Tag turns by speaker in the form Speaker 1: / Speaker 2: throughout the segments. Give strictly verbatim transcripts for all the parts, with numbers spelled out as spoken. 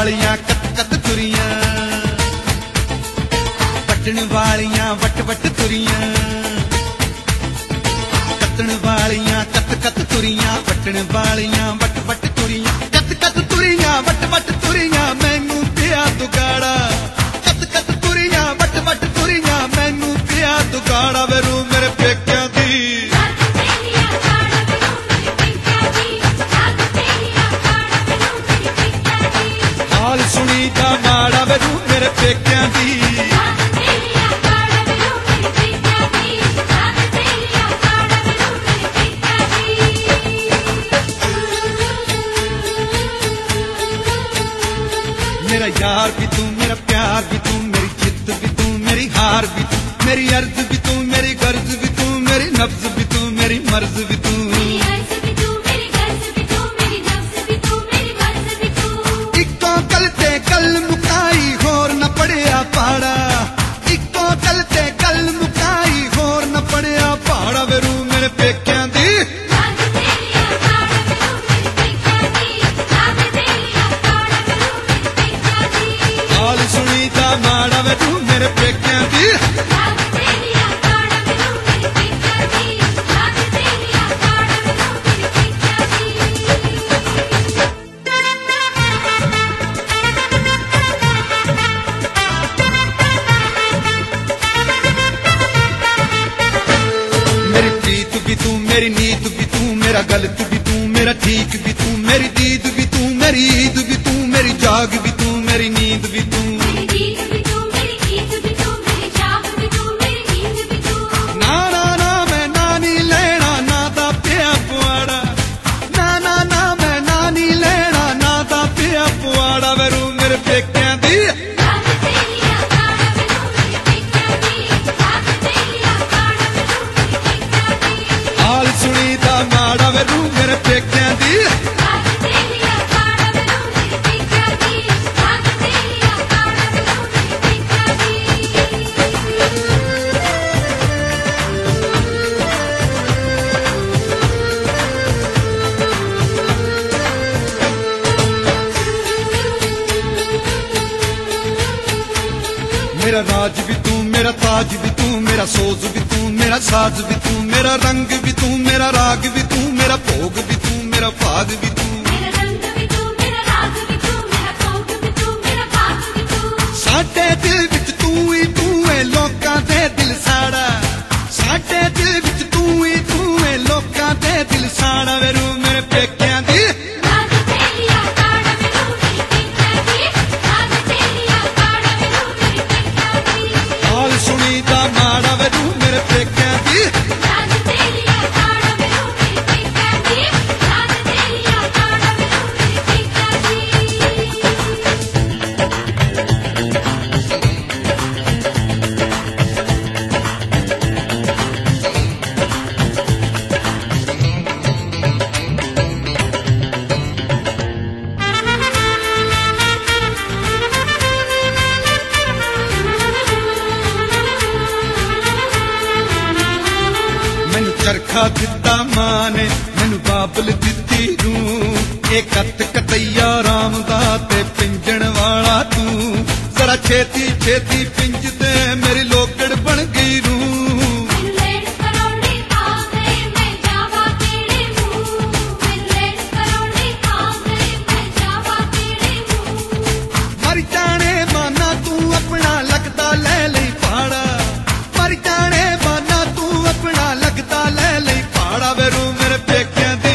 Speaker 1: वालियां कत कत तुरियां, पटन वालियां वट वट तुरियां, कतन वालियां कत कत तुरियां, पटन वालियां वट वट तुरियां, कत कत तुरियां वट वट तुरियां, मैनू पिया दुगाड़ा, कत कत तुरियां वट वट तुरियां, मैनू पिया दुगाड़ा, वेरू मेरे पेक्यां दी हाल सुनी दा माड़ा, वेरू मेरे पेक्यां दी मेरा यार भी तू, मेरा प्यार भी तू, मेरी जिद भी तू, मेरी हार भी तू, मेरी अर्ज भी तू, मेरी गर्ज भी तू, मेरी नब्ज भी तू, मेरी मर्ज भी तू, इक्को कल ते कल मुकाई होर न पड़िया पहाड़ा, इक्को कल ते कल मुकाई होर न पड़िया पहाड़ा, वेरू मेरे पेक्यां दी हाल सुनी दा माड़ा, वेरू मेरे पेक्यां दी मेरी प्रीत भी तू, मेरी नीत भी तू, मेरा गलत भी तू, मेरा ठीक भी तू, मेरी दीद भी तू, मेरी ईद भी तू, मेरी जाग भी तू, मेरी नींद भी तू, ना ना ना मैं नानी लेना ना दा पिया पुआड़ा, ना ना ना मैं नानी लेना ना दा पिया पुआड़ा, वेरू मेरे पेक्यां दी हाल सुनी दा माड़ा, वेरू मेरे पेक्यां दी मेरा राज भी तू, मेरा ताज भी तू, मेरा सोज भी तू, मेरा साज भी तू, मेरा रंग भी तू, मेरा राग भी तू, मेरा भोग भी तू, मेरा भाग भी तू, साडे दिल विच तू ही तू है, लोकां दे दिल साड़ा, साडे दिल विच तू ही तू है, लोकां दे दिल साड़ा, वेरू मेरे पेक्यां दी हाल सुनी दा माड़ा, वेरू मेरे पेक्यां दी मैनू चरखा दिता मां ने, मैनू बाबल दिती रूं, ए कत कतैया राम दा ते पिंजण वाला तू, जरा छेती छेती पिंज दे मेरी लोकड़ बन गई रूं, मर जाने माना तू अपना लगदा ले लई पहाड़ा, मर जाने माना तू अपना लगदा ले लई पहाड़ा, वेरू मेरे पेक्यां दी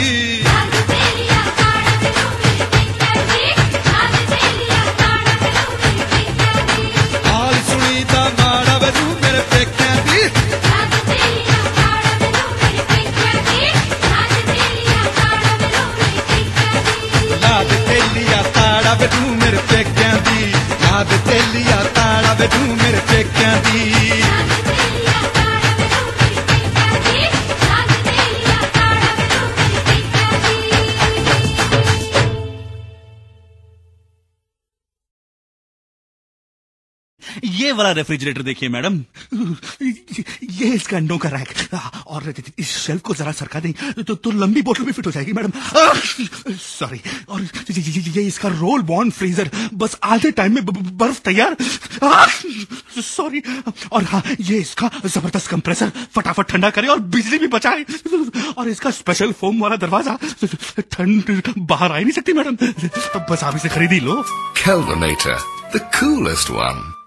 Speaker 1: हाल सुनी दा माड़ा, वेरू मेरे पेक्यां दी लाद तेलिया ताड़ा, वेरू मेरे पेक्यां दी लाद तेलिया ताड़ा, वेरू मेरे पेक्यां दी।
Speaker 2: ये वाला रेफ्रिजरेटर देखिए मैडम, ये इसका अंडों का रैक, और इस शेल्फ को जरा सरका दें तो, तो लंबी बोतल भी फिट हो जाएगी मैडम। सॉरी। और ये इसका रोल बॉर्न फ्रीजर, बस आधे टाइम में बर्फ तैयार। सॉरी। और हाँ, ये इसका जबरदस्त कंप्रेसर, फटाफट ठंडा करे और बिजली भी बचाए। और इसका स्पेशल फोम वाला दरवाजा, ठंड बाहर आ ही नहीं सकती मैडम, बस आप इसे खरीद ही लो।
Speaker 3: Kelvinator, the coolest one.